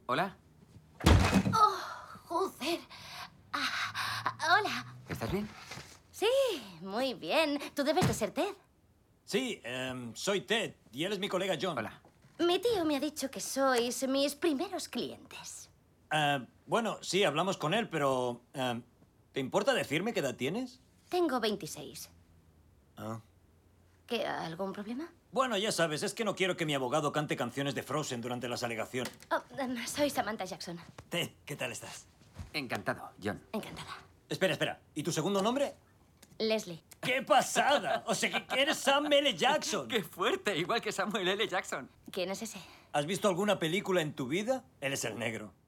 Hola. Joder. Hola. ¿Estás bien? Sí, muy bien. Tú debes de ser Ted. Sí, soy Ted y él es mi colega John. Hola. Mi tío me ha dicho que sois mis primeros clientes. Bueno, sí, hablamos con él, pero... ¿te importa decirme qué edad tienes? Tengo 26. Ah. ¿Qué, algún problema? Bueno, ya sabes, es que no quiero que mi abogado cante canciones de Frozen durante las alegaciones. Oh, soy Samantha Jackson. Ted, ¿qué tal estás? Encantado, John. Encantada. Espera. ¿Y tu segundo nombre? Leslie. ¡Qué pasada! O sea, que eres Sam L. Jackson. ¡Qué fuerte! Igual que Samuel L. Jackson. ¿Quién es ese? ¿Has visto alguna película en tu vida? Él es el negro.